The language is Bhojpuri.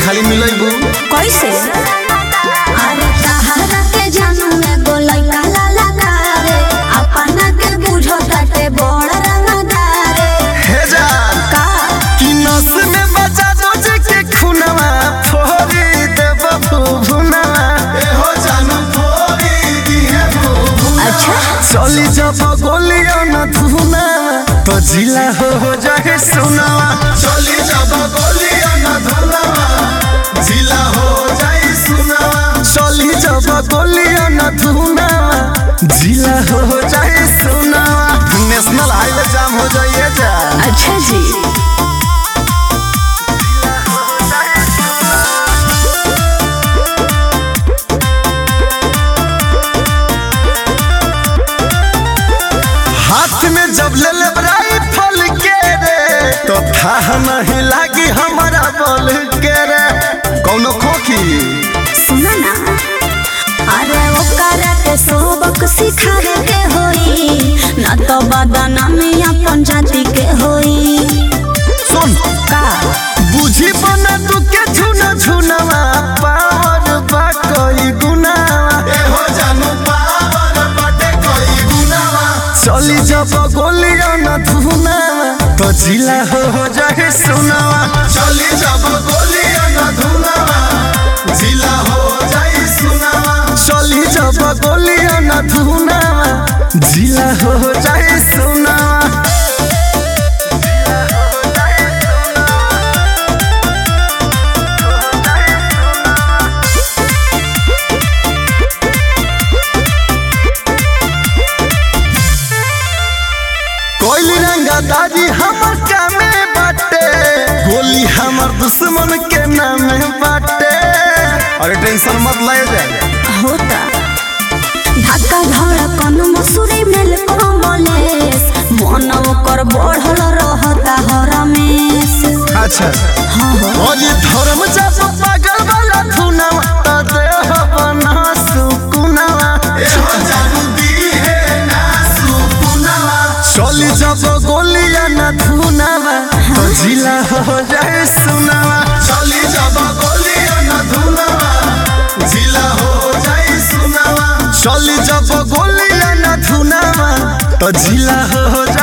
खाली मिलैबू कैसे अरे तहरा के जानू में गोलाई काला लगा रे अपना के बुझो ताटे बड़ रंगदार हे जान का कि नस में बजा दो के खुनवा फोरी देव भुनवा ए हो जानू फोरी दी है अच्छा चली जब गोलियों न धुनवा तो जिला हो जाए सुनवा चली जब गोलियों न धुनवा जिला हो जाए सुनवा चली जब गोलियों न धुनवा जिला हो जाए सुनवा नेशनल हाईवे जाम हो जाइए जा अच्छा जी हाथ में जब ले ले बराई फल के रे तो था नहीं लागी हमारा बोल के रे कौनो खोखी सुना ना अरे ओकरा के सबक सिखावे के होई ना तो बदनामी अपन जाति के होई सुन का बुझी बना तू के झुना झुनवा पावर बा कोई गुनावा ए हो जानू पावर बाटे कोई गुनावा चली जब गोलियों न धुनवा तो जिला हो जाए सुनवा चली जब गोलियों न धुनवा जिला हो जाए सुनवा चली जब गोलियों न धुनवा जिला हो जाए सुनवा कोई रंगदारी हमर कामे बाटे गोली हमर दुश्मन के नामे बाटे अरे टेंशन मत ले जा होता धक्का धड़कन मसूरी मेल कमलेश मन ओकर बढ़ल रहता हरमेश अच्छा हाँ हो और ये धर्म जब पागल वाला धुनवा त देह बना सुकुनवा एहो जानू दी है ना सुकुनवा चली जब गोलियां न धुनवा तो जिला हो जाए सुनवा चली जब गोलियां न धुनवा जिला हो जाए सुनवा चली जब गोलियां न धुनवा तो जिला हो जाए